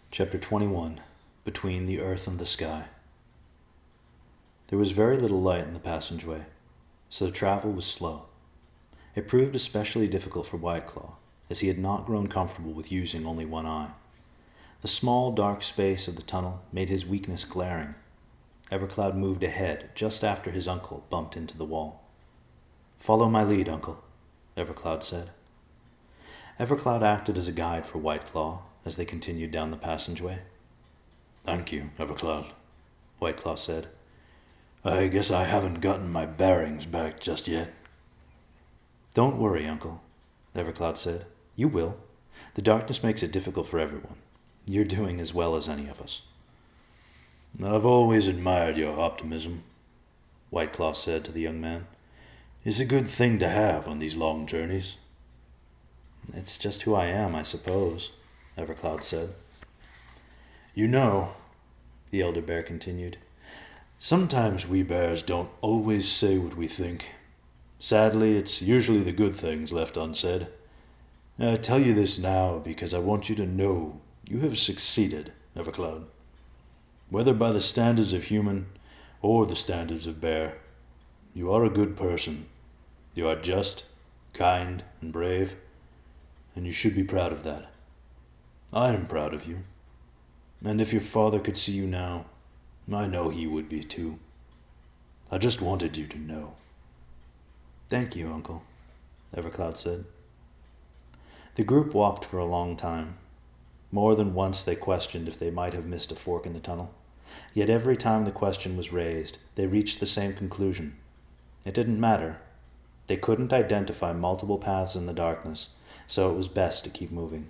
Chapter 21 Between the Earth and the Sky. There was very little light in the passageway, so the travel was slow. It proved especially difficult for Whiteclaw, as he had not grown comfortable with using only one eye. The small, dark space of the tunnel made his weakness glaring. Evercloud moved ahead just after his uncle bumped into the wall. "Follow my lead, Uncle," Evercloud said. Evercloud acted as a guide for Whiteclaw as they continued down the passageway. "Thank you, Evercloud," Whiteclaw said. "I guess I haven't gotten my bearings back just yet." "Don't worry, Uncle," Evercloud said. "You will. The darkness makes it difficult for everyone. You're doing as well as any of us." "I've always admired your optimism," Whiteclaw said to the young man. "It's a good thing to have on these long journeys." "It's just who I am, I suppose," Evercloud said. "You know," the elder bear continued, "sometimes we bears don't always say what we think. Sadly, it's usually the good things left unsaid. I tell you this now because I want you to know you have succeeded, Evercloud. Whether by the standards of human or the standards of bear, you are a good person. You are just, kind, and brave, and you should be proud of that. I am proud of you. And if your father could see you now, I know he would be too. I just wanted you to know." "Thank you, Uncle," Evercloud said. The group walked for a long time. More than once they questioned if they might have missed a fork in the tunnel. Yet every time the question was raised, they reached the same conclusion. It didn't matter. They couldn't identify multiple paths in the darkness, so it was best to keep moving.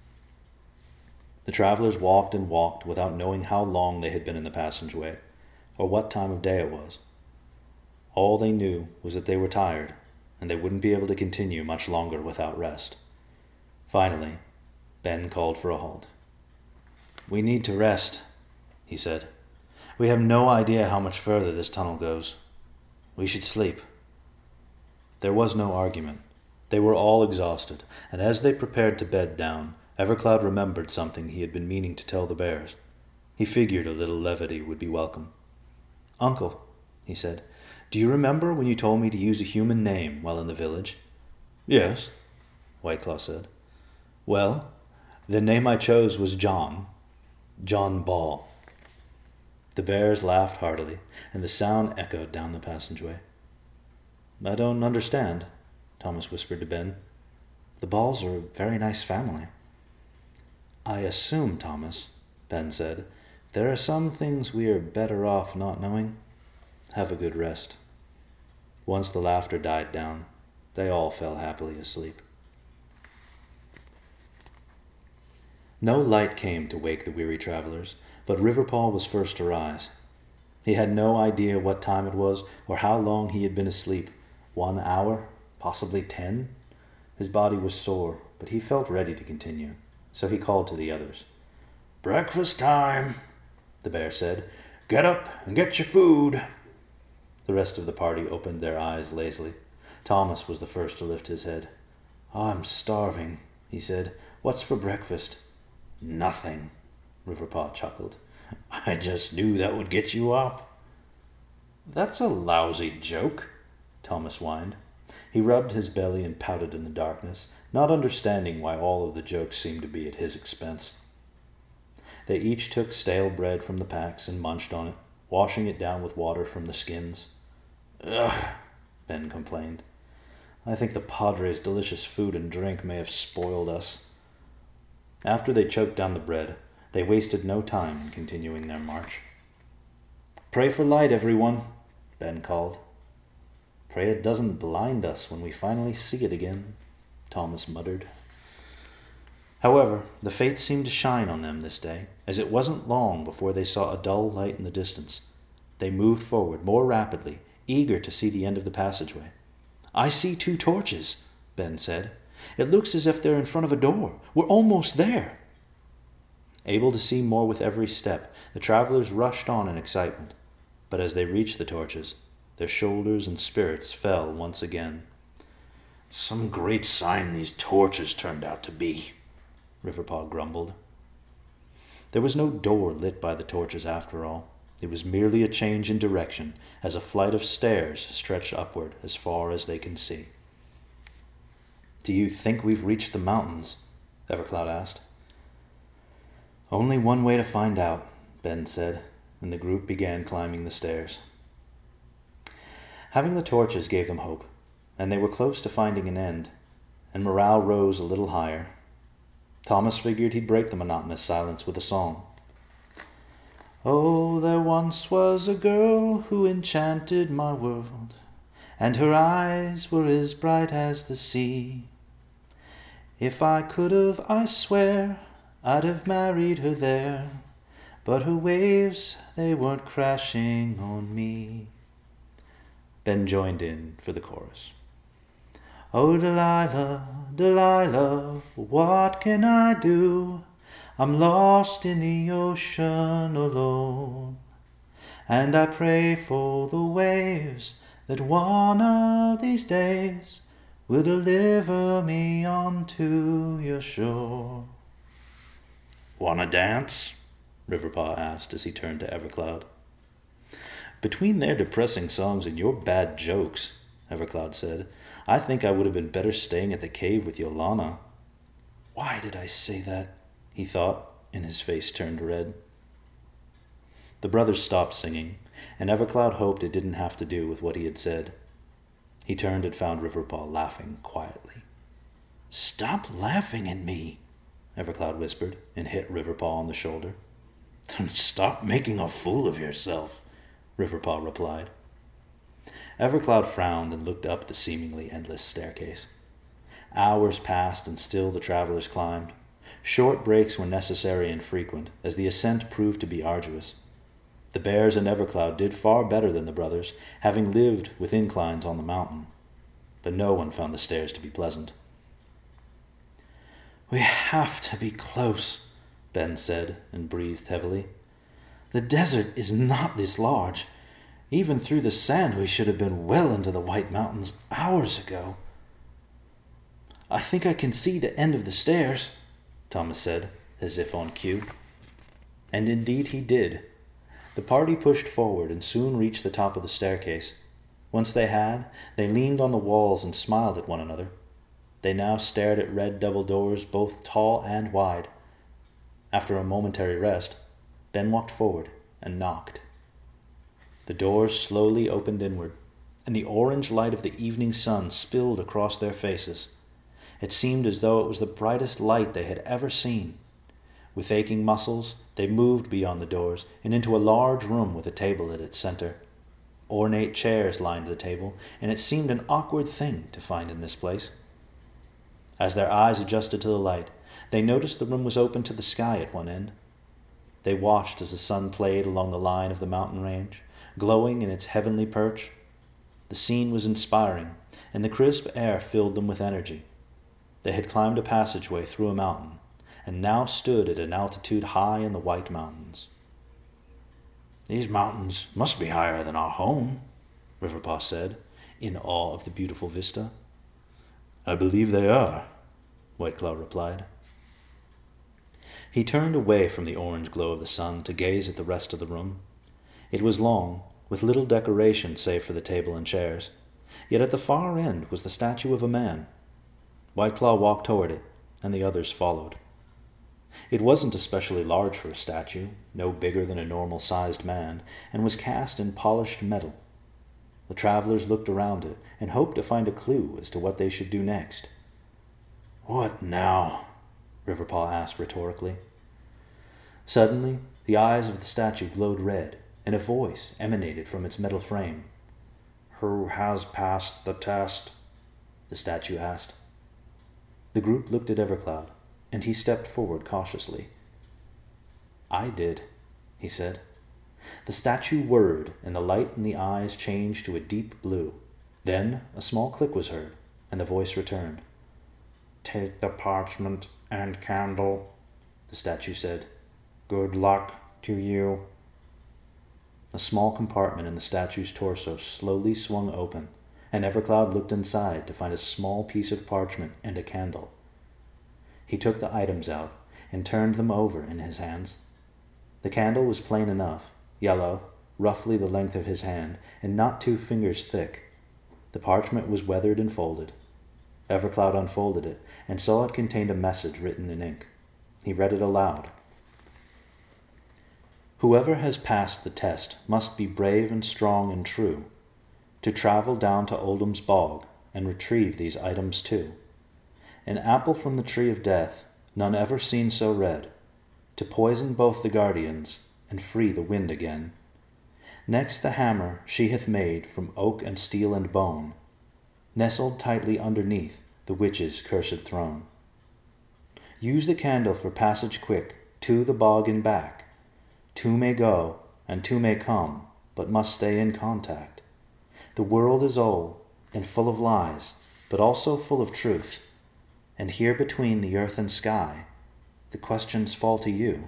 The travelers walked and walked without knowing how long they had been in the passageway, or what time of day it was. All they knew was that they were tired, and they wouldn't be able to continue much longer without rest. Finally, Ben called for a halt. "We need to rest," he said. "We have no idea how much further this tunnel goes. We should sleep." There was no argument. They were all exhausted, and as they prepared to bed down, Evercloud remembered something he had been meaning to tell the bears. He figured a little levity would be welcome. "Uncle," he said, "do you remember when you told me to use a human name while in the village?" "Yes," Whiteclaw said. "Well, the name I chose was John Ball." The bears laughed heartily, and the sound echoed down the passageway. "I don't understand," Thomas whispered to Ben. "The Balls are a very nice family." "I assume, Thomas," Ben said, "there are some things we are better off not knowing. Have a good rest." Once the laughter died down, they all fell happily asleep. No light came to wake the weary travelers, but Riverpaw was first to rise. He had no idea what time it was or how long he had been asleep. 1 hour? Possibly 10? His body was sore, but he felt ready to continue, so he called to the others. "Breakfast time," the bear said. "Get up and get your food." The rest of the party opened their eyes lazily. Thomas was the first to lift his head. "I'm starving," he said. "What's for breakfast?" "Nothing," Riverpaw chuckled. "I just knew that would get you up." "That's a lousy joke," Thomas whined. He rubbed his belly and pouted in the darkness, not understanding why all of the jokes seemed to be at his expense. They each took stale bread from the packs and munched on it, washing it down with water from the skins. "Ugh," Ben complained. "I think the Padre's delicious food and drink may have spoiled us." After they choked down the bread, they wasted no time in continuing their march. "Pray for light, everyone," Ben called. "Pray it doesn't blind us when we finally see it again," Thomas muttered. However, the fates seemed to shine on them this day, as it wasn't long before they saw a dull light in the distance. They moved forward more rapidly, eager to see the end of the passageway. "I see 2 torches," Ben said. "It looks as if they're in front of a door. We're almost there." Able to see more with every step, the travelers rushed on in excitement. But as they reached the torches, their shoulders and spirits fell once again. "Some great sign these torches turned out to be," Riverpaw grumbled. There was no door lit by the torches after all. It was merely a change in direction, as a flight of stairs stretched upward as far as they can see. "Do you think we've reached the mountains?" Evercloud asked. "Only one way to find out," Ben said, and the group began climbing the stairs. Having the torches gave them hope, and they were close to finding an end, and morale rose a little higher. Thomas figured he'd break the monotonous silence with a song. "Oh, there once was a girl who enchanted my world, and her eyes were as bright as the sea. If I could have, I swear, I'd have married her there, but her waves, they weren't crashing on me." Ben joined in for the chorus. "Oh, Delilah, Delilah, what can I do? I'm lost in the ocean alone, and I pray for the waves that one of these days will deliver me onto your shore." "Wanna dance?" Riverpaw asked as he turned to Evercloud. "Between their depressing songs and your bad jokes," Evercloud said, "I think I would have been better staying at the cave with Yolana." "Why did I say that?" he thought, and his face turned red. The brothers stopped singing, and Evercloud hoped it didn't have to do with what he had said. He turned and found Riverpaw laughing quietly. "Stop laughing at me," Evercloud whispered, and hit Riverpaw on the shoulder. "Then stop making a fool of yourself," Riverpaw replied. Evercloud frowned and looked up the seemingly endless staircase. Hours passed, and still the travelers climbed. Short breaks were necessary and frequent, as the ascent proved to be arduous. The bears and Evercloud did far better than the brothers, having lived with inclines on the mountain. But no one found the stairs to be pleasant. "We have to be close," Ben said, and breathed heavily. "The desert is not this large. Even through the sand we should have been well into the White Mountains hours ago." "I think I can see the end of the stairs," Thomas said, as if on cue. And indeed he did. The party pushed forward and soon reached the top of the staircase. Once they had, they leaned on the walls and smiled at one another. They now stared at red double doors, both tall and wide. After a momentary rest, Ben walked forward and knocked. The doors slowly opened inward, and the orange light of the evening sun spilled across their faces. It seemed as though it was the brightest light they had ever seen. With aching muscles, they moved beyond the doors and into a large room with a table at its center. Ornate chairs lined the table, and it seemed an awkward thing to find in this place. As their eyes adjusted to the light, they noticed the room was open to the sky at one end. They watched as the sun played along the line of the mountain range, glowing in its heavenly perch. The scene was inspiring, and the crisp air filled them with energy. They had climbed a passageway through a mountain, and now stood at an altitude high in the White Mountains. "These mountains must be higher than our home," Riverpaw said, in awe of the beautiful vista. "I believe they are," White Cloud replied. He turned away from the orange glow of the sun to gaze at the rest of the room. It was long, with little decoration save for the table and chairs, yet at the far end was the statue of a man. White Claw walked toward it, and the others followed. It wasn't especially large for a statue, no bigger than a normal-sized man, and was cast in polished metal. The travelers looked around it and hoped to find a clue as to what they should do next. "What now?" Riverpaw asked rhetorically. Suddenly, the eyes of the statue glowed red, and a voice emanated from its metal frame. "Who has passed the test?" the statue asked. The group looked at Evercloud, and he stepped forward cautiously. "I did," he said. The statue whirred, and the light in the eyes changed to a deep blue. Then a small click was heard, and the voice returned. "Take the parchment and candle," the statue said. "Good luck to you." A small compartment in the statue's torso slowly swung open, and Evercloud looked inside to find a small piece of parchment and a candle. He took the items out and turned them over in his hands. The candle was plain enough, yellow, roughly the length of his hand, and not 2 fingers thick. The parchment was weathered and folded. Evercloud unfolded it, and saw it contained a message written in ink. He read it aloud. Whoever has passed the test must be brave and strong and true, to travel down to Oldham's bog and retrieve these items too. An apple from the tree of death, none ever seen so red, to poison both the guardians and free the wind again. Next the hammer she hath made from oak and steel and bone, nestled tightly underneath the witch's cursed throne. Use the candle for passage quick to the bog and back. 2 may go and 2 may come, but must stay in contact. The world is old and full of lies, but also full of truth. And here between the earth and sky, the questions fall to you.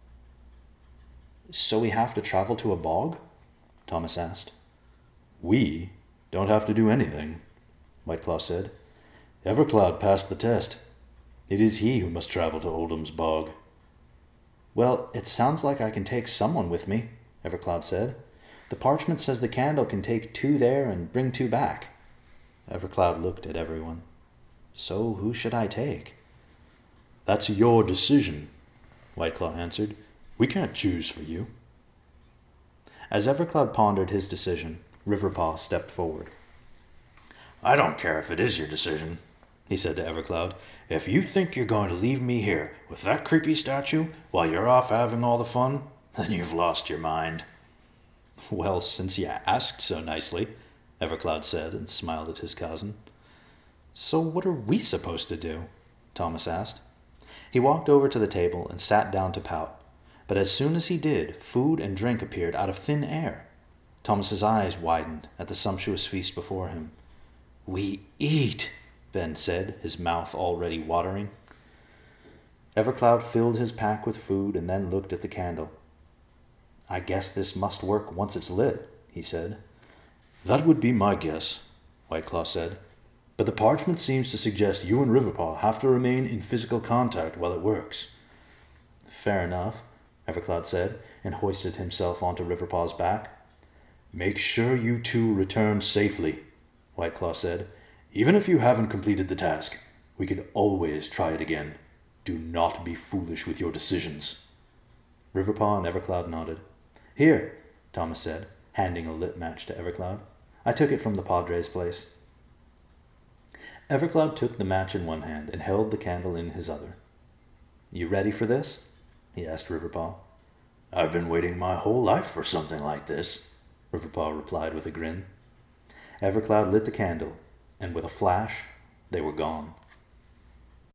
So we have to travel to a bog? Thomas asked. We don't have to do anything, Whiteclaw said. Evercloud passed the test. It is he who must travel to Oldham's bog. Well, it sounds like I can take someone with me, Evercloud said. The parchment says the candle can take 2 there and bring 2 back. Evercloud looked at everyone. So who should I take? That's your decision, Whiteclaw answered. We can't choose for you. As Evercloud pondered his decision, Riverpaw stepped forward. I don't care if it is your decision, he said to Evercloud. If you think you're going to leave me here with that creepy statue while you're off having all the fun, then you've lost your mind. Well, since you asked so nicely, Evercloud said and smiled at his cousin. So what are we supposed to do? Thomas asked. He walked over to the table and sat down to pout. But as soon as he did, food and drink appeared out of thin air. Thomas's eyes widened at the sumptuous feast before him. We eat, Ben said, his mouth already watering. Evercloud filled his pack with food and then looked at the candle. I guess this must work once it's lit, he said. That would be my guess, Whiteclaw said. But the parchment seems to suggest you and Riverpaw have to remain in physical contact while it works. Fair enough, Evercloud said, and hoisted himself onto Riverpaw's back. Make sure you 2 return safely, Whiteclaw said. Even if you haven't completed the task, we can always try it again. Do not be foolish with your decisions. Riverpaw and Evercloud nodded. Here, Thomas said, handing a lit match to Evercloud. I took it from the Padre's place. Evercloud took the match in one hand and held the candle in his other. You ready for this? He asked Riverpaw. I've been waiting my whole life for something like this, Riverpaw replied with a grin. Evercloud lit the candle, and with a flash, they were gone.